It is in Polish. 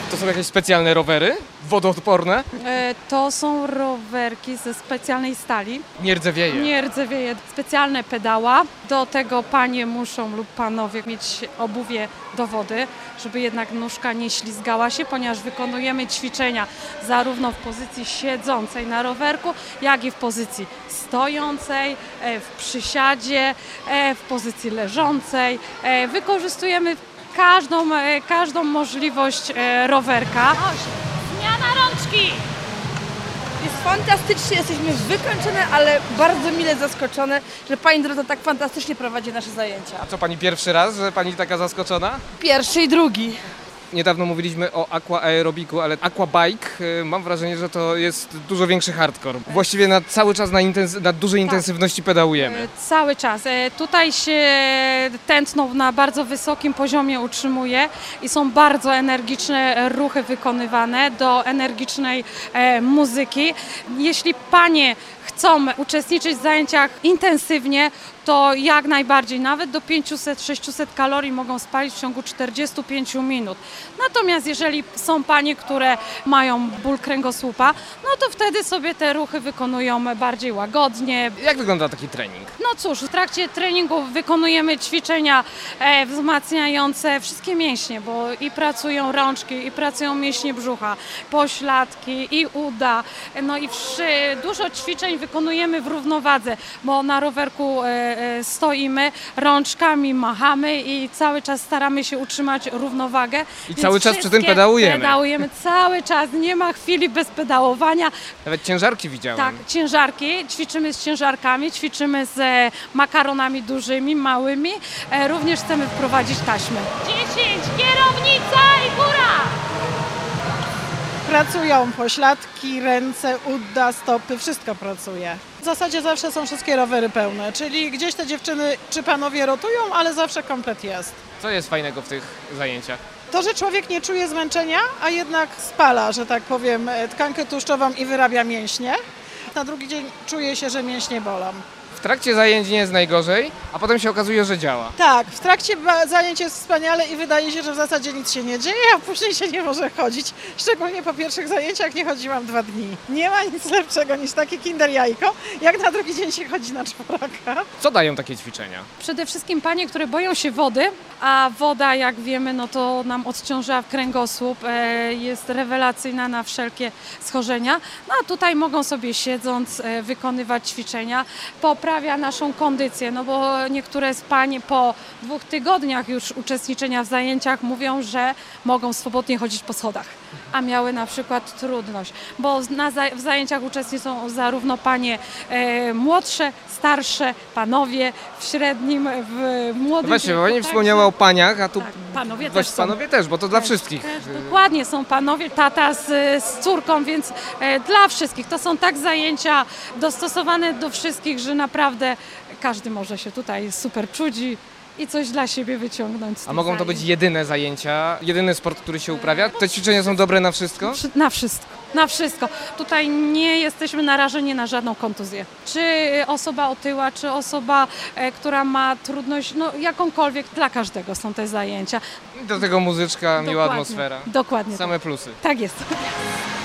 To są jakieś specjalne rowery? Wodoodporne? To są rowerki ze specjalnej stali. Nie rdzewieje. Nie rdzewieje. Specjalne pedała. Do tego panie muszą lub panowie mieć obuwie do wody, żeby jednak nóżka nie ślizgała się, ponieważ wykonujemy ćwiczenia zarówno w pozycji siedzącej na rowerku, jak i w pozycji stojącej, w przysiadzie, w pozycji leżącej. Wykorzystujemy każdą możliwość rowerka. Zmiana rączki! Jest fantastycznie, jesteśmy wykończone, ale bardzo mile zaskoczone, że pani Dorota tak fantastycznie prowadzi nasze zajęcia. A co pani pierwszy raz, że pani taka zaskoczona? Pierwszy i drugi. Niedawno mówiliśmy o aqua aerobiku, ale aquabike, mam wrażenie, że to jest dużo większy hardcore. Właściwie cały czas na dużej intensywności pedałujemy. Cały czas. Tutaj się tętno na bardzo wysokim poziomie utrzymuje i są bardzo energiczne ruchy wykonywane do energicznej muzyki. Jeśli panie chcą uczestniczyć w zajęciach intensywnie, to jak najbardziej, nawet do 500-600 kalorii mogą spalić w ciągu 45 minut. Natomiast jeżeli są panie, które mają ból kręgosłupa, no to wtedy sobie te ruchy wykonują bardziej łagodnie. Jak wygląda taki trening? No cóż, w trakcie treningu wykonujemy ćwiczenia wzmacniające wszystkie mięśnie, bo i pracują rączki, i pracują mięśnie brzucha, pośladki i uda. No i dużo ćwiczeń wykonujemy w równowadze, bo na rowerku stoimy, rączkami machamy i cały czas staramy się utrzymać równowagę. I cały czas przy tym pedałujemy. Pedałujemy cały czas, nie ma chwili bez pedałowania. Nawet ciężarki widziałem. Tak, ciężarki, ćwiczymy z ciężarkami, ćwiczymy z makaronami dużymi, małymi. Również chcemy wprowadzić taśmy. 10, kierownica i góra! Pracują pośladki, ręce, uda, stopy, wszystko pracuje. W zasadzie zawsze są wszystkie rowery pełne, czyli gdzieś te dziewczyny czy panowie rotują, ale zawsze komplet jest. Co jest fajnego w tych zajęciach? To, że człowiek nie czuje zmęczenia, a jednak spala, że tak powiem, tkankę tłuszczową i wyrabia mięśnie. Na drugi dzień czuje się, że mięśnie bolą. W trakcie zajęć nie jest najgorzej, a potem się okazuje, że działa. Tak, w trakcie zajęć jest wspaniale i wydaje się, że w zasadzie nic się nie dzieje, a później się nie może chodzić. Szczególnie po pierwszych zajęciach nie chodziłam 2 dni. Nie ma nic lepszego niż takie kinder jajko, jak na drugi dzień się chodzi na czworaka. Co dają takie ćwiczenia? Przede wszystkim panie, które boją się wody, a woda, jak wiemy, no to nam odciąża kręgosłup, jest rewelacyjna na wszelkie schorzenia. No a tutaj mogą sobie siedząc wykonywać ćwiczenia. Poprawia naszą kondycję, no bo niektóre z pań po 2 tygodniach już uczestniczenia w zajęciach mówią, że mogą swobodnie chodzić po schodach, a miały na przykład trudność, bo w zajęciach uczestniczą zarówno panie młodsze, starsze, panowie w średnim, w młodym Właśnie, wieku. pani wspomniała o paniach, a tu Tak, panowie też właśnie są. panowie też, bo to dla wszystkich. Dokładnie, są panowie, tata z córką, więc dla wszystkich. To są tak zajęcia dostosowane do wszystkich, że naprawdę każdy może się tutaj super czuć i coś dla siebie wyciągnąć z A tych mogą to zajęć. być jedyne zajęcia, jedyny sport, który się uprawia? Te ćwiczenia są dobre na wszystko? Na wszystko, na wszystko. Tutaj nie jesteśmy narażeni na żadną kontuzję. Czy osoba otyła, czy osoba, która ma trudność, no jakąkolwiek, dla każdego są te zajęcia. Do tego muzyczka, miła Dokładnie, atmosfera. Dokładnie. Same plusy. Tak jest.